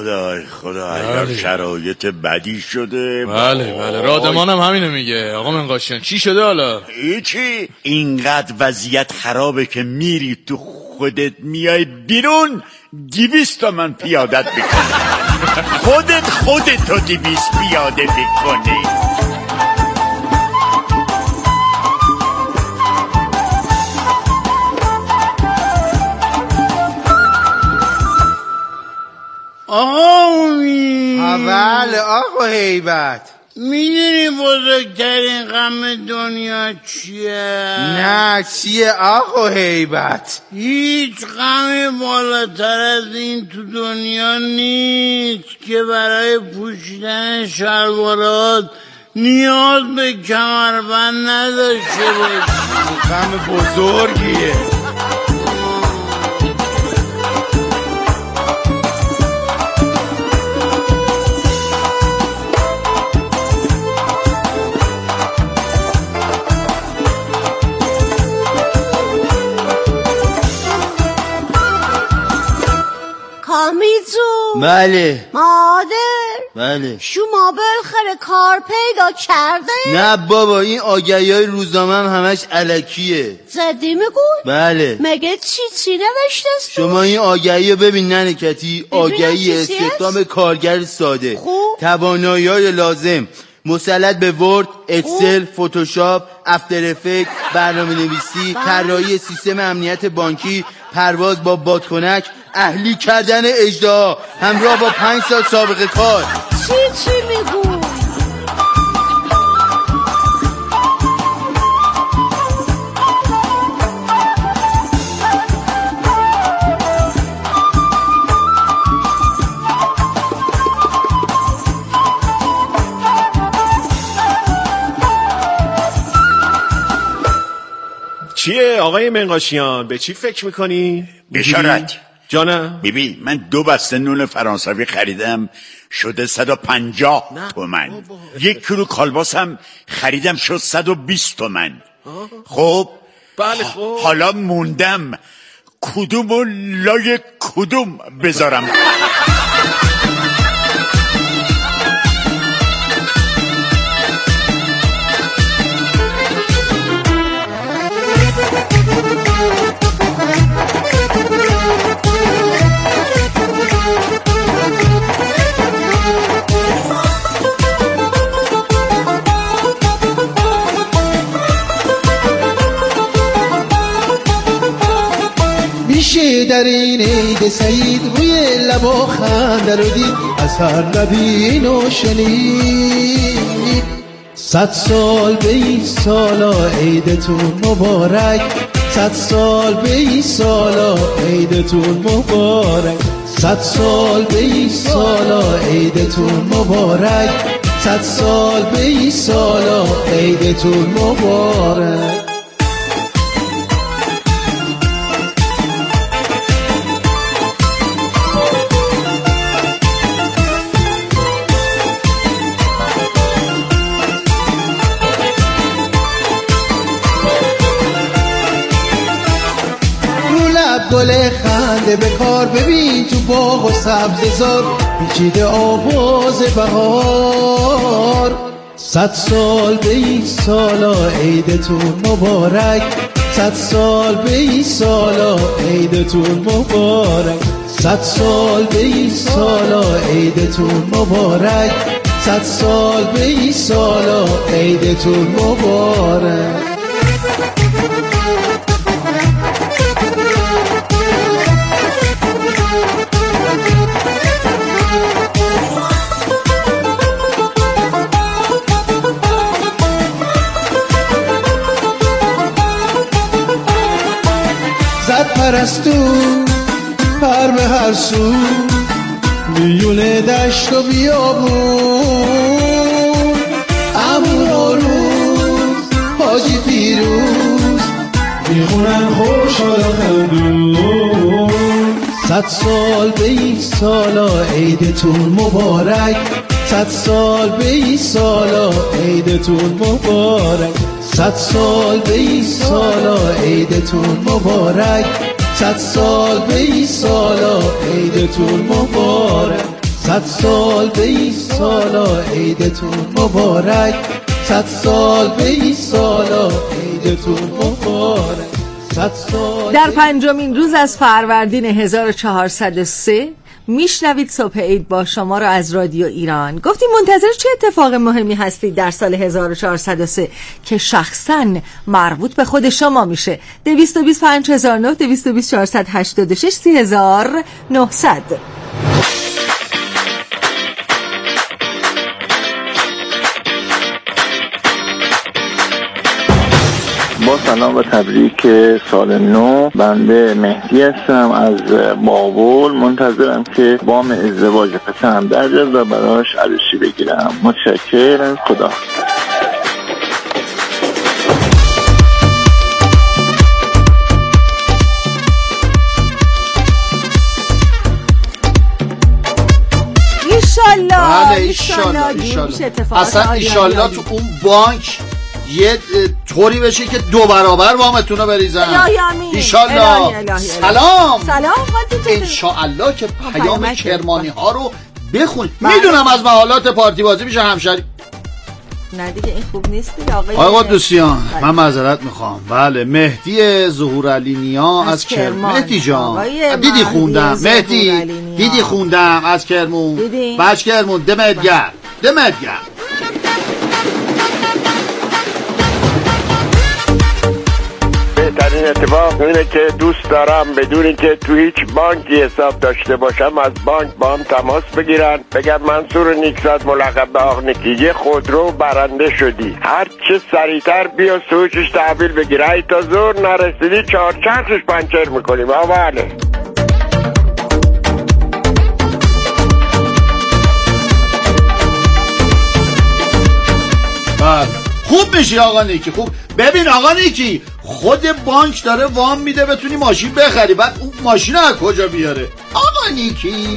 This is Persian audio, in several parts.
خدا اگر شرایط بدی شده. بله رادمانم همینو میگه. آقا منقاشیان چی شده حالا؟ هیچی، اینقدر وضعیت خرابه که میری تو خودت میای بیرون 200 تومن پیادت بکنی. خودتو 200 پیاده بکنی. بله آقا هیبت، میدونی بزرگترین غم دنیا چیه؟ نه چیه آقا هیبت؟ هیچ غمی بالاتر از این تو دنیا نیست که برای پوشیدن شلوارات نیاز به کمربند نداشته باشی. غم بزرگیه. کامیزو بله مادر بله شما بالاخره کار پیدا کرده؟ نه بابا، این آگهی های روزنامه هم همش الکیه. زدی میگوی؟ بله. مگه چی نوشته است؟ شما این آگهی رو ببین ننکتی. آگهی استخدام کارگر ساده، توانایی های لازم، مسلط به ورد، اکسل، فتوشاپ، افتر افکت، برنامه نویسی، طراحی سیستم امنیت بانکی، پرواز با بادکنک، اهلی کردن اژدها همراه با 5 سال سابقه کار. چی میگو؟ چیه آقای منقاشیان؟ به چی فکر میکنی؟ بشارت جانم. ببین من 2 بسته نون فرانسوی خریدم شده 150 تومن. 1 کیلو کالباسم خریدم شد 120 تومن. خب بله خب حالا موندم کدوم و لای کدوم بذارم. میشه در این عید سعید روی لبا خنده رو دید، از هر نبین و شنید. 100 سال به این سالا عیدتون مبارک، 100 سال به این سالا عیدتون مبارک، 100 سال به این سالا عیدتون مبارک، 100 سال به این سالا عیدتون مبارک. گل خنده به کار ببین تو باغ و سبززار، پیچیده آواز بهار. 100 سال به این سالا عیدتون مبارک، 100 سال به این سالا عیدتون مبارک، 100 سال به این سالا عیدتون مبارک، 100 سال به این سالا عیدتون مبارک. پرستو پر به هر سو، میونه دشت و بیابون، عمو روز حاجی پیروز میخونن خوشحال و خندون. 100 سال به این سالا عیدتون مبارک، 100 سال به این سالا عیدتون مبارک، 100 سال به این سالا عیدتون مبارک، 100 سال به این سالا عیدتون مبارک، 100 سال به این سالا عیدتون مبارک، 100 سال به این سالا عیدتون مبارک. در 5مین روز از فروردین 1403 میشنوید صبح عید با شما رو از رادیو ایران. گفتیم منتظر چه اتفاق مهمی هستید در سال 1403 که شخصاً مربوط به خود شما میشه. 220 5009 220 486 3900. با سلام و تبریک سال نو. بنده مهدی هستم از بابل. منتظرم که وام ازدواج پسرم در جد و براش عروسی بگیرم. متشکرم. خدا. ایشالله. اصلا ایشالله تو اون بانک یه طوری بشه که 2 برابر وامتون رو بریزن. ایشالله. سلام انشالله که پیام کرمانی ها رو بخون. میدونم از محالات پارتی بازی میشه همشری. نه دیگه این خوب نیست دیگه آقا دوستیان. من معذرت میخوام. بله مهدی ظهورعلی نیا از کرمان. مهدی جان دیدی خوندم. مهدی دیدی خوندم از کرمون. بچ کرمون دمت گرم. بهترین اتفاق اینه که دوست دارم بدون اینکه تو هیچ بانکی حساب داشته باشم از بانک با هم تماس بگیرن، بگن منصور نیکزاد ملقب به آق نکیگه خودرو برنده شدی، هر چه سریعتر بیا سوچش تحویل بگیر، ای تا زور نرسیدی 4 چرخش پنچر میکنیم. آواله خوب میشی آقا نیکی. خوب ببین آقا نیکی، خود بانک داره وام میده بتونی ماشین بخری، بعد اون ماشین از کجا بیاره؟ آقا نیکی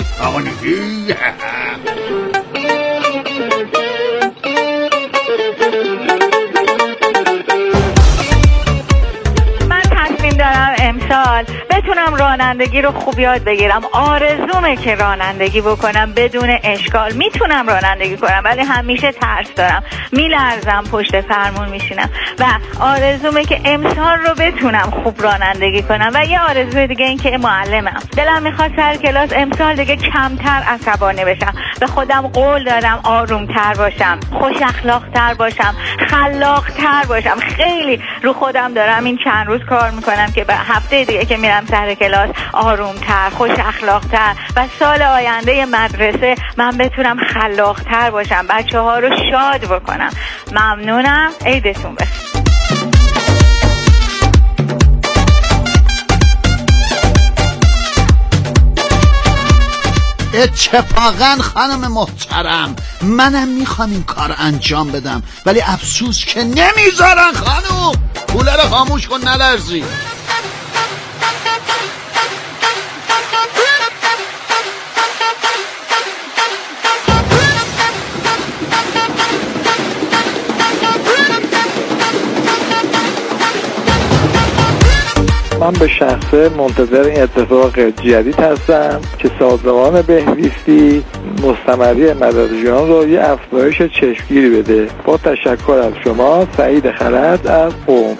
دارم امسال بتونم رانندگی رو خوب یاد بگیرم. آرزومه که رانندگی بکنم بدون اشکال. میتونم رانندگی کنم ولی همیشه ترس دارم، میلرزم پشت فرمون میشینم و آرزومه که امسال رو بتونم خوب رانندگی کنم. و یه آرزوی دیگه این که معلمم، دلم میخواد سر کلاس امسال دیگه کمتر عصبانی بشم. به خودم قول دارم آرومتر باشم، خوش اخلاقتر باشم، خلاقتر باشم. خیلی رو خودم دارم این چند روز کار میکنم که به هفته دیگه که میرم سر کلاس آرومتر، خوش اخلاقتر و سال آینده مدرسه من بتونم خلاقتر باشم، بچه ها رو شاد بکنم. ممنونم. عیدتون بخیر. اتفاقا خانم محترم منم میخوام این کار انجام بدم ولی افسوس که نمیذارن. خانم کولر خاموش کن نلرزی. من به شخصه منتظر این اتفاق جدید هستم که سازمان بهزیستی مستمری مدد جان رو یه افزایش چشمگیری بده. با تشکر از شما، سعید خلد از قم.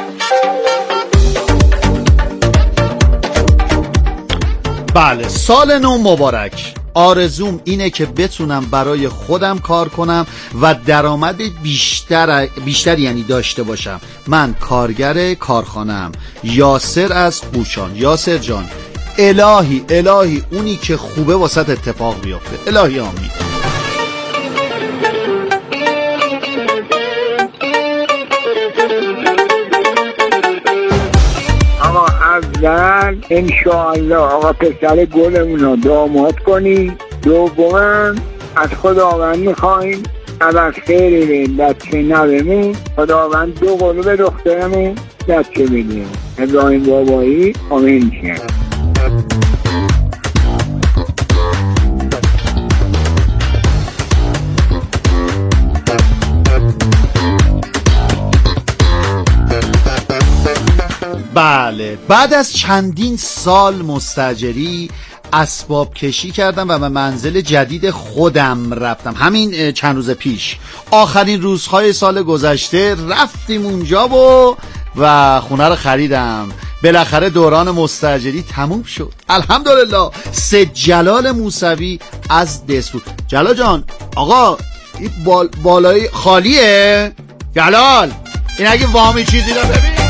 بله سال نو مبارک. آرزوم اینه که بتونم برای خودم کار کنم و درآمد بیشتر یعنی داشته باشم. من کارگر کارخانه‌ام. یاسر از قوچان. یاسر جان الهی اونی که خوبه واسط اتفاق بیفته. الهی آمین. اول انشاءالله آقا پسر گلمونو داماد کنی. دوم از خداوند میخوایم اول خیلی بچه نبمون خداوند 2 قلوب دخترمون بچه بدیم. ابراهیم بابایی. آمین شه. بله بعد از چندین سال مستاجری اسباب کشی کردم و به منزل جدید خودم رفتم. همین چند روز پیش، آخرین روزهای سال گذشته رفتیم اونجا و خونه رو خریدم. بالاخره دوران مستاجری تموم شد الحمدلله. سید جلال موسوی از دسفور. جلال جان، آقا این بالای خالیه؟ جلال این اگه وامی چیزی رو ببین.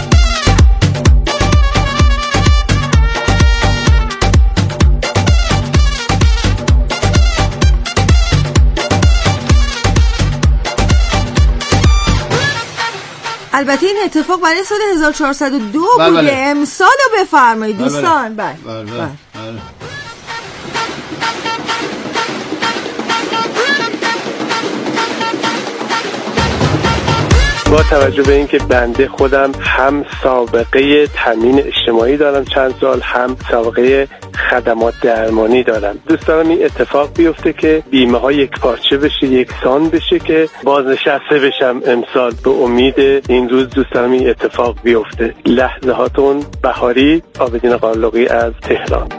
البته این اتفاق برای سال 1402 بوده. امسال رو بفرمایید دوستان. بله. با توجه به اینکه بنده خودم هم سابقه تامین اجتماعی دارم چند سال، هم سابقه خدمات درمانی دارم، دوست دارم این اتفاق بیفته که بیمه ها یک پارچه بشه، یکسان بشه که بازنشسته بشم امسال. به امید این روز دوست دارم این اتفاق بیفته. لحظهاتون بهاری، عابدین قالقی از تهران.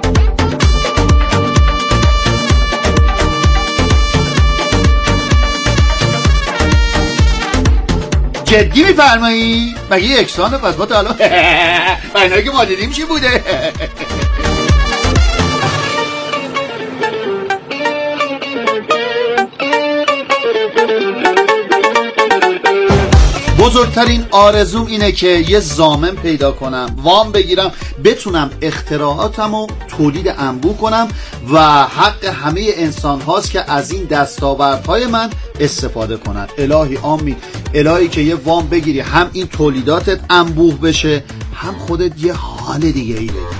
جدی میفرمایی؟ مگه یکسانه؟ پس ما تا الان اینایی که ما دیدیم چی بوده؟ بزرگترین آرزوم اینه که یه ضامن پیدا کنم، وام بگیرم، بتونم اختراعاتمو تولید انبوه کنم و حق همه انسان هاست که از این دستاوردهای من استفاده کنن. الهی آمین. الهی که یه وام بگیری، هم این تولیداتت انبوه بشه، هم خودت یه حال دیگه ای بدی.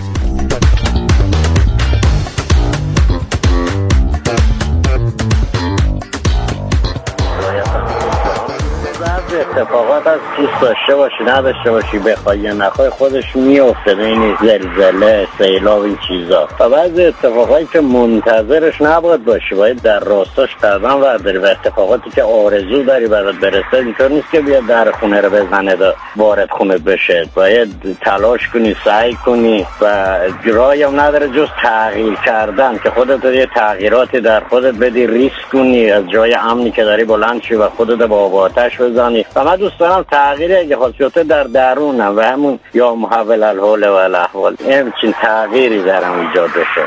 اتفاقات از دوست داشته باشی نداشته باشی، بخوای یا نخوای خودش میفته. این زلزله، سیلاب، این چیزا و بعضی اتفاقایی که منتظرش نباید باشی، باید در راستاش قدم برداری و اتفاقاتی که آرزو داری برات برسه اینطور نیست که بیاد در خونه رو بزنه و وارد خونه بشه. باید تلاش کنی، سعی کنی و جایی هم نداره جز تغییر کردن که خودت یه تغییراتی در خودت بدی، ریسک کنی، از جای امنی که داری بلند شی و خودت با آتش بزنی. و من دوست دارم تغییری اگه خواست در درونم و همون یا محول الحال و الاحوال همچین تغییری درم ایجاد بشه.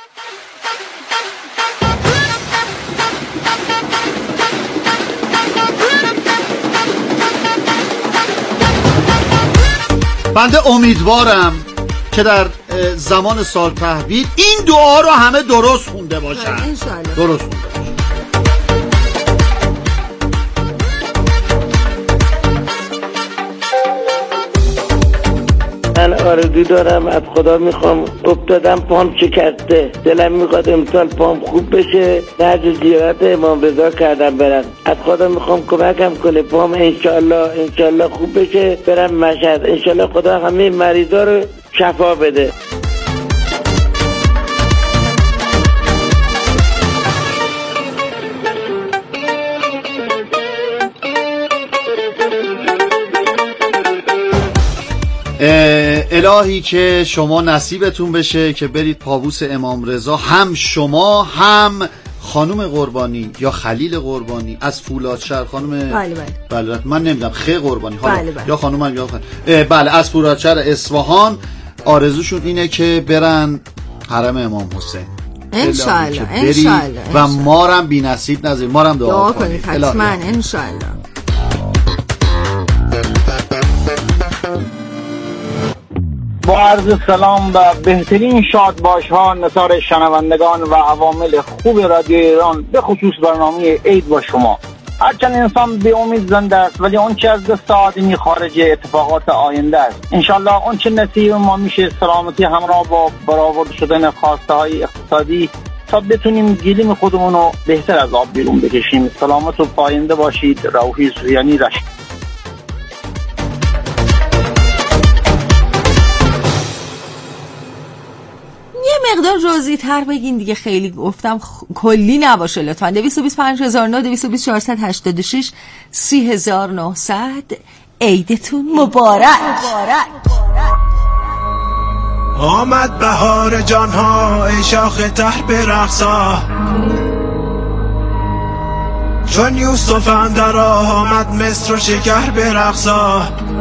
بنده امیدوارم که در زمان سال تحویل این دعا رو همه درست خونده باشن. درست خونده باشن. من آرزو دارم، از خدا میخوام، افتادم پام شکسته، دلم میخواد امسال پام خوب بشه، نرد زیارت امام رضا کردم برم، از خدا میخوام کمکم کنه پام انشالله خوب بشه، برم مشهد، انشالله خدا همه مریضا رو شفا بده. الهی که شما نصیبتون بشه که برید پابوس امام رضا، هم شما هم خانم قربانی یا خلیل قربانی از فولادشهر، خانم بله من نمیدونم قربانی حالا یا خانم یا بله از فولادشهر اصفهان، آرزوشون اینه که برن حرم امام حسین انشالله و ما هم بی نصیب نذارید، ما هم دعا کنید حتما انشالله. با عرض سلام و بهترین شادباش ها نثار شنوندگان و عوامل خوب رادیو ایران، به خصوص برنامه عید با شما. هرچند انسان به امید زنده است ولی اون چه از دست آدمی خارج اتفاقات آینده است. انشالله اون چه نصیب ما میشه سلامتی همراه با برآورده شدن خواسته های اقتصادی تا بتونیم گلیم خودمون رو بهتر از آب بیرون بکشیم. سلامت و پاینده باشید. روحی سویانی رشت. مقدار جزئی تر بگین دیگه، خیلی گفتم کلی نباشه لطفا. 225009 224486 30900. عیدتون مبارک. آمد بهار جانها ای شاخ تر برقصا، چون یوسف اندر آمد مصر و شکر برقصا.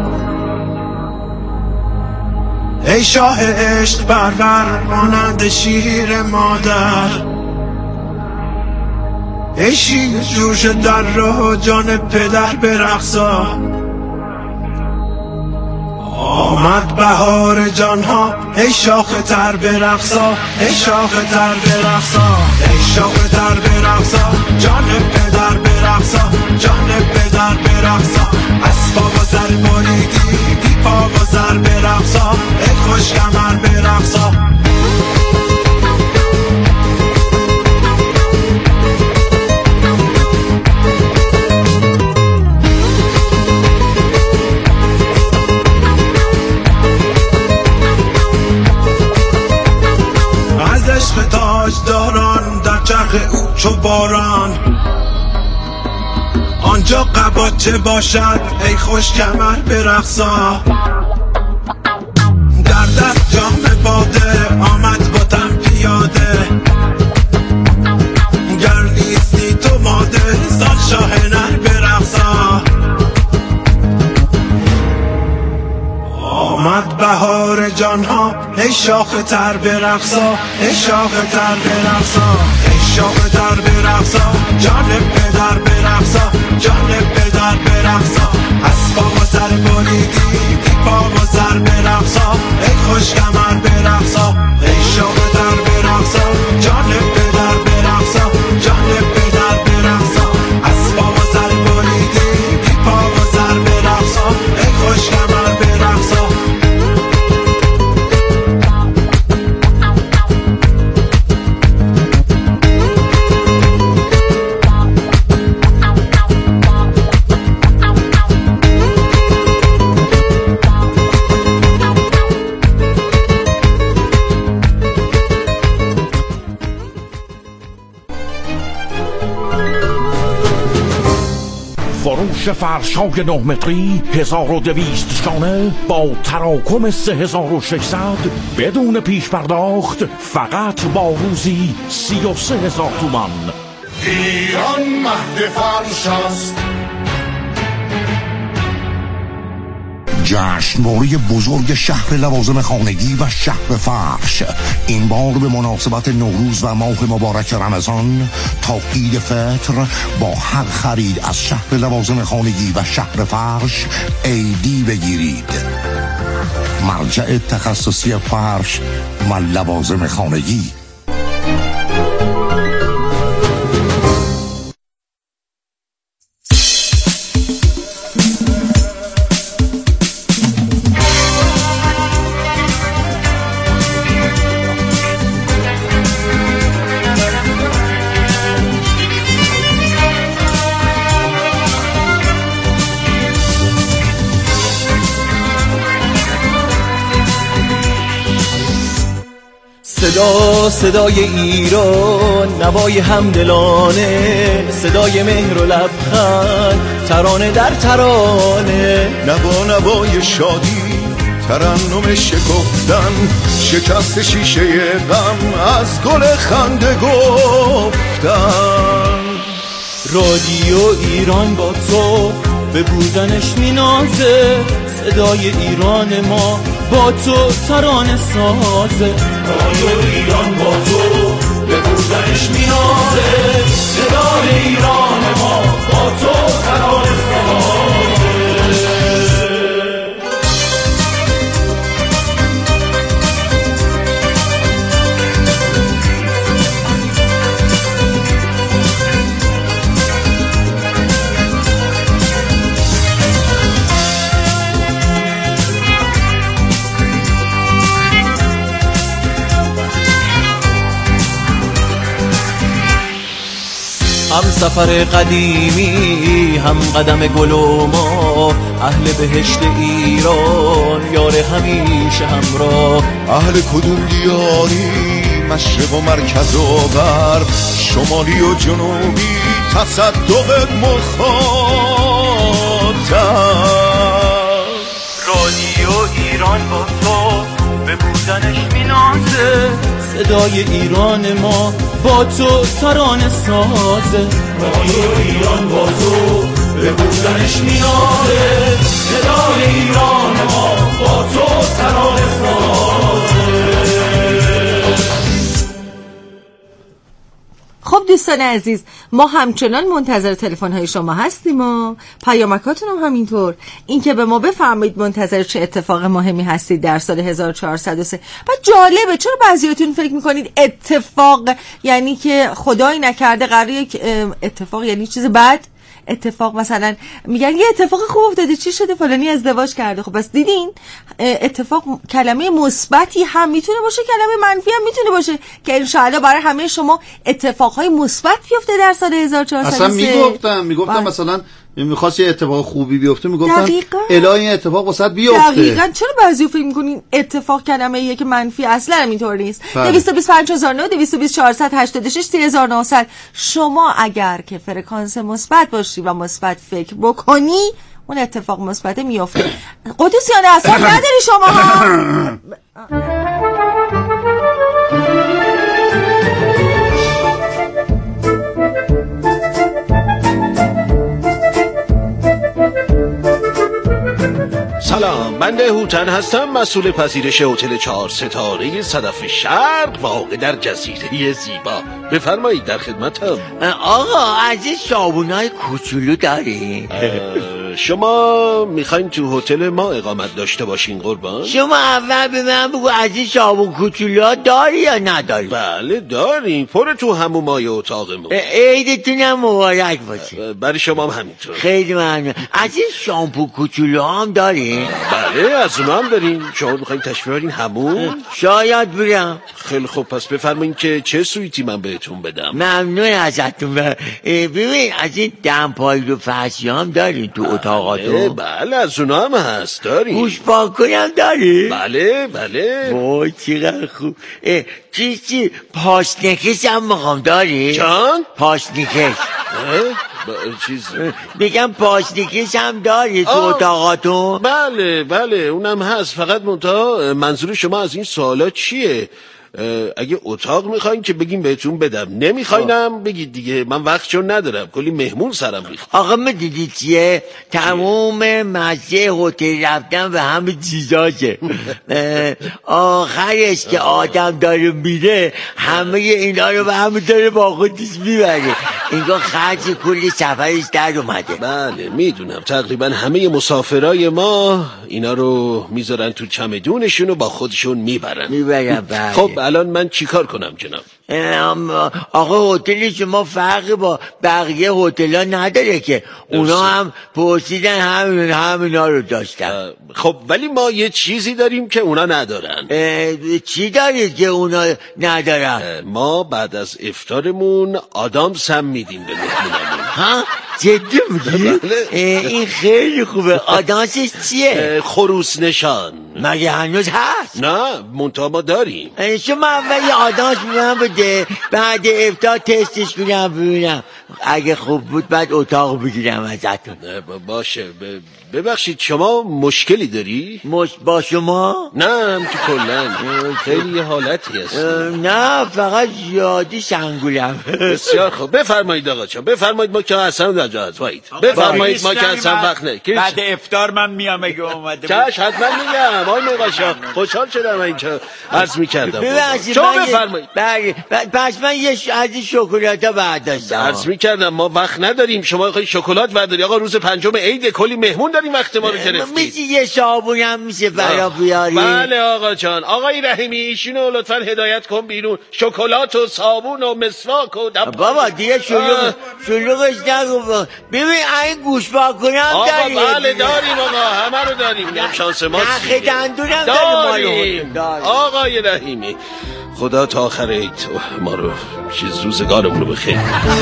ای شاه عشق پرور مانند شیر مادر، ای شیر جوش در رو جان پدر برقصا. آمد بهار جانها ای شاخ تر برقصا، ای شاخ تر برقصا، ای شاخ تر برقصا، جان پدر برقصا، جان پدر برقصا. از پا و سر بریدی بی پا و سر برقصا، ای خوش کمر برقصا. تاجداران در چرخ او چو باران، آنجا قباچه باشد ای خوش کمر برقصا. در دست جام باده آمد باتم پیاده، گر نیستی تو ماده سال شاه نر برقصا. آمد بهار جانها ای شاخ تر برقصا، ای شاخ تر برقصا، ای شاخ تر برقصا، جان پدر برقصا، جان پدر برقصا. از پا و سر بریدی بی پا و سر برقصا، ای خوش کمر برقصا. ای شاخ تر برقصا، جان پدر برقصا، جان پدر برقصا. از پا و سر بریدی بی پا و سر برقصا، ای خوش کمر برقصا. فروش فرش‌های 9 متری 1200 شانه با تراکم 3600 بدون پیش پرداخت، فقط با روزی 33,000 تومان. ایران مهد فرش است. جشنواره بزرگ شهر لوازم خانگی و شهر فرش این بار به مناسبت نوروز و ماه مبارک رمضان تا عید فطر با هر خرید از شهر لوازم خانگی و شهر فرش ایدی بگیرید. مرجع تخصصی فرش و لوازم خانگی. صدا صدای ایران، نوای همدلانه، صدای مهر و لبخند، ترانه در ترانه، نوای شادی، ترنم شکفتن، شکست شیشه غم، از گل خنده گفتن. رادیو ایران با تو به بودنش مینازه، صدای ایران ما با تو ترانه سازه. رادیو ایران با تو به بودنش مینازه، صدای ایران ما با تو ترانه سازه. هم سفر قدیمی، هم قدم گل و ما، اهل بهشت ایران، یار همیشه همراه. اهل کدوم دیاری، مشرق و مرکز و غرب، شمالی و جنوبی، تصدق مخاطب. رادیو ایران با تو به بودنش صدای ایران ما با تو ترانه سازه، رادیو ایران با تو به بودنش میاره، صدای ایران ما با تو ترانه سازه. خب دوستان عزیز، ما همچنان منتظر تلفن های شما هستیم و پیامکاتون هم همینطور. این که به ما بفرمایید منتظر چه اتفاق مهمی هستید در سال 1403. بعد جالبه چرا بعضیاتون فکر میکنید اتفاق یعنی که خدایی نکرده قراره یک اتفاق یعنی چیز بد؟ اتفاق مثلا میگن یه اتفاق خوب افتاده، چی شده؟ فلانی ازدواج کرده. خب بس دیدین اتفاق کلمه مثبتی هم میتونه باشه، کلمه منفی هم میتونه باشه که انشاءالله برای همه شما اتفاقهای مثبت بیفته در سال 1403. اصلا میگفتم مثلا میخواست یه اتفاق خوبی بیفته، میگفتم الهی این اتفاق واسط بیفته. دقیقاً. چرا بعضی فکر میکنین اتفاق کلمه ایه که منفی؟ اصلا اینطور نیست. 225009 220486 3900. شما اگر که فرکانس مثبت باشی و مثبت فکر بکنی اون اتفاق مثبت میفته. قدوسیان اصلا نداری شما ها. سلام، من هوتن هستم، مسئول پذیرش هتل 4 ستاره صدف شرق واقع در جزیره زیبا. بفرمایید در خدمتم. آقا از این صابونای کوچولو داری؟ شما میخواین تو هتل ما اقامت داشته باشین قربان؟ شما اول به من بگو از این صابون کوچولو داری یا نداری؟ بله داریم، پر تو همومای اتاقمون. عیدتونم مبارک باشه. برای شما هم همینطور. خیلی ممنون. از این شامپو کوچولو هم داری؟ بله از اونها هم داریم. شما میخواین تشریف بیارین همون؟ شاید برم. خیلی خوب، پس بفرمایین که چه سویتی من بهتون بدم. ممنون ازتون. ببین از این دمپایی و فرشی هم دارین تو اتاقاتون؟ بله از اونها هم هست داریم. گوش پاکن هم داری؟ بله بله. وای چقدر خوب. چی پاشنکش هم میخوام داری؟ جان؟ پاشنکش چیز بگم پاشنکش هم داری تو اتاقاتون؟ بله بله اونم هست، فقط منظور شما از این سوالا چیه؟ اگه اتاق میخواین که بگیم بهتون بدم، نمیخواینم بگید دیگه، من وقتشون ندارم، کلی مهمون سرم ریخت. آقا میدیدی چیه؟ تموم مزه هتل رفتن و همه چیزاشه. آخرش که آدم داره میره همه اینا رو به همه داره با خودش میبره، اینگاه خرج کلی سفرش در اومده. بله میدونم، تقریبا همه مسافرای ما اینا رو میذارن تو چمدونشون و با خودشون میبرن. بله. خب الان من چیکار کنم جناب؟ آقا هتل شما فرق با بقیه هتل‌ها نداره که، اونا هم پرسیدن همینا رو داشتن. خب ولی ما یه چیزی داریم که اونا ندارن. چی دارید که اونا ندارن؟ ما بعد از افطارمون آدامس هم میدیم به مهمونمون. ها؟ جدی میگی؟ این خیلی خوبه. آدامسش چیه؟ خروس نشان. مگه هنوز هست؟ نه منتها ما داریم. شما اول یه آدامس میدونم بده، بعد افطار تستش کنم ببینم اگه خوب بود بعد اتاق بگیرم ازتون. باشه. ببخشید شما مشکلی داری؟ با شما؟ نه تو کلن خیلی حالتی هست. نه فقط زیادی شنگولم. بسیار خوب، بفرمایید آقا جان، بفرمایید، ما که اصلا نجات وایید، بفرمایید ما که اصلا وقت نه. بعد افطار من میام اگه اومده چش حتما میگم. آقای مقاشا خوشحال شدم اینجا عرض میکردم. شما بفرمایید. پس من یه از این شکلاتا برداشتم. عرض میکردم ما وقت نداریم، شما میخواید شکلات برداری؟ آقا روز پنجم عید کلی مهمون داریم، وقت ما رو گرفتید. میشه یه صابون هم میشه برا بیاری؟ بله آقا جان. آقای رحیمی ایشونو لطفا هدایت کن بیرون، شکلات و صابون و مسواک و بابا دیگه شلوغش نگو. ببین این گوش پاکنم داریم. بله داریم آقا، همه رو داریم. شانس ما نخ دندونم داریم. آقای رحیمی خدا تا آخر عید ما رو چیز روزگارمون رو بخیر.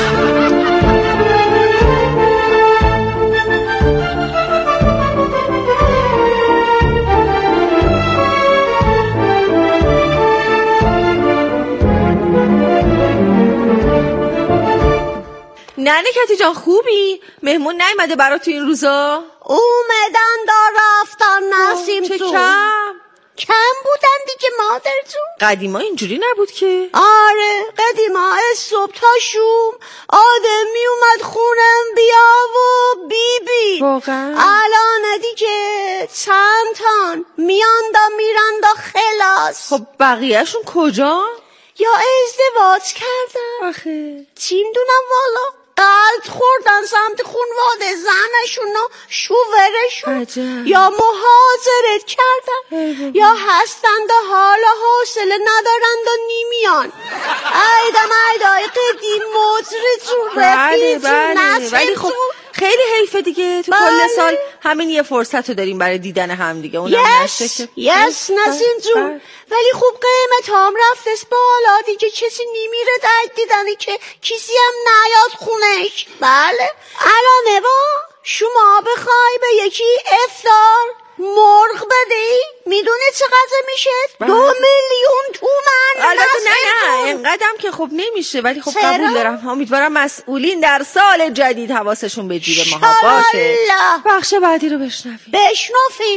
نه کتی جان خوبی؟ مهمون نیومده برا تو این روزا؟ اومدن دا رفتن نسیم تو کم بودن دیگه، ما مادر جون. قدیما اینجوری نبود که؟ آره قدیما صبح تا شوم آدم می اومد خونم بیا و بی واقعا الان دیگه چند تان میان دا میرن دا خلاص. خب بقیهشون کجا؟ یا ازدواج کردن آخه چی میدونم والا، قلط خوردن سمت خونواده زنشون و شوورشون، یا مهاجرت کردن یا هستند و حالا حوصله ندارند و نیمیان. ایدای قدیم مجری جون رفیق جون ولی خب خیلی حیفه دیگه تو کل سال همین یه فرصت رو داریم برای دیدن هم دیگه. اونم نشه که نسین جون. ولی خوب قیمت هم رفتست بالا دیگه، کسی نمیره در دیدنی که کسی هم نیاد خونش. بله الان با شما بخوای به یکی افطار مرغ بدی میدونه چقدر میشه؟ 2 میلیون تومن. البته نه اینقدرم که خب نمیشه، ولی خب قبول دارم. امیدوارم مسئولین در سال جدید حواسشون به جیب ماها باشه. بخش بعدی رو بشنویم.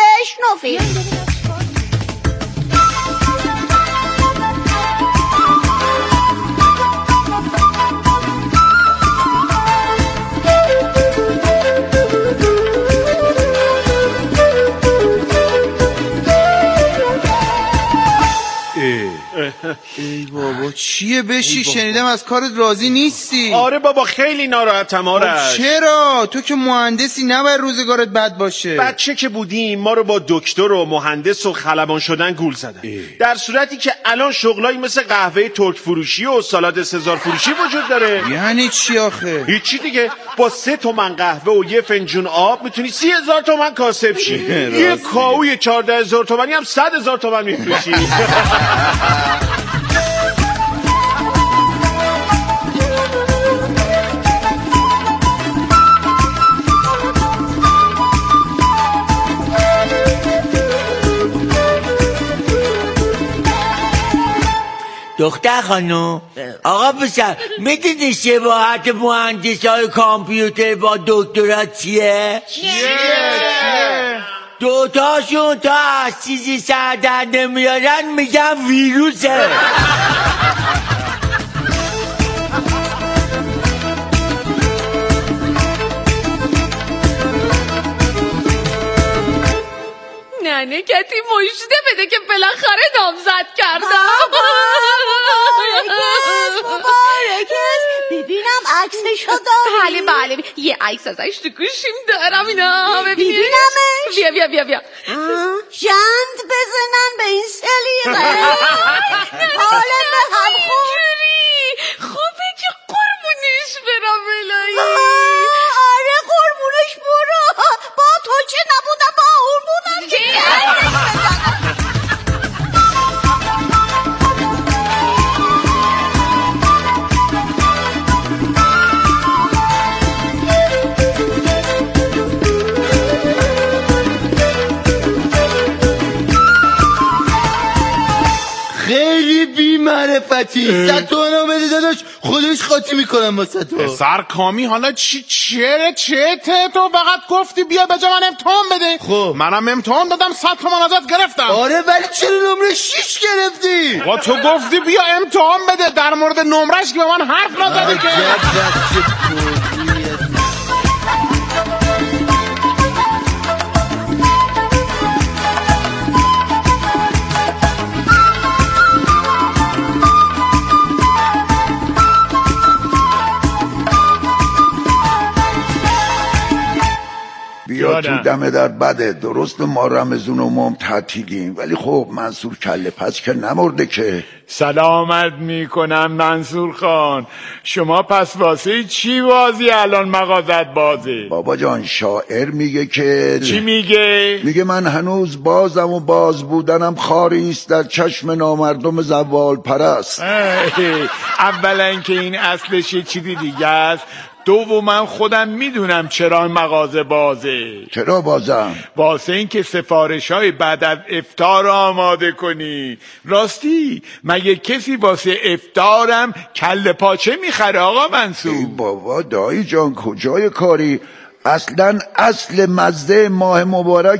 ای بابا چیه بشی؟ شنیدم از کارت راضی نیستی. آره بابا خیلی ناراحتم. آرش چرا؟ تو که مهندسی نباید روزگارت بد باشه. بچه که بودیم ما رو با دکتر و مهندس و خلبان شدن گول زدن، در صورتی که الان شغلایی مثل قهوه ترک فروشی و سالاد سزار فروشی وجود داره. یعنی چی آخه؟ هیچی دیگه، با 3 تومن قهوه و 1 فنجون آب میتونی 30,000 تومن کاسب شی. یه کاوی 14,000 تومنی هم 100,000 تومن میفروشی. دختر خانم، آقا پسر، میدونی شباهت مهندس های کامپیوتر با دکترا چیه؟ دوتاشون تا از چیزی سر در نمیارن میگن ویروسه. ننه کتی مژده بده که بالاخره نامزد کردم. مبارکت. ببینم عکسشو داری؟ بله یه عکس ازش تو گوشیم دارم. اینا ببینیمش. بیا جند بزنن به این سلیقه. حالا به هم خوبه که قربونش برم الهی. آره قربونش برو. با تو چه نبودم با اون بودم. خیلی بی معرفتی. 100 تومن بده داداش، خودش خاطی میکنم واسه تو. سرکامی حالا چته؟ تو فقط گفتی بیا به جا من امتحان بده. خب منم امتحان دادم، 100 تومن ازت گرفتم. آره ولی چرا نمره 6 گرفتی؟ تو گفتی بیا امتحان بده، در مورد نمرش که به من حرف نزدی که. بیا تو دم در بده. درست ما رمضون و مام تعطیلیم، ولی خب منصور کله پس که نمرده که. سلامت میکنم منصور خان. شما پس واسه چی بازی الان مغازت بازه؟ بابا جان شاعر میگه که چی میگه؟ میگه من هنوز بازم و باز بودنم خاریست در چشم نامردم زوال پرست. اولا که این اصلش یه چیزی دیگه است، من خودم میدونم چرا مغازه بازه. چرا بازم؟ واسه این که سفارش های بعد از افطار آماده کنی. راستی مگه کسی واسه افطارم کله پاچه میخره آقا منصور؟ بابا دایی جان کجای کاری؟ اصلا اصل مزه ماه مبارک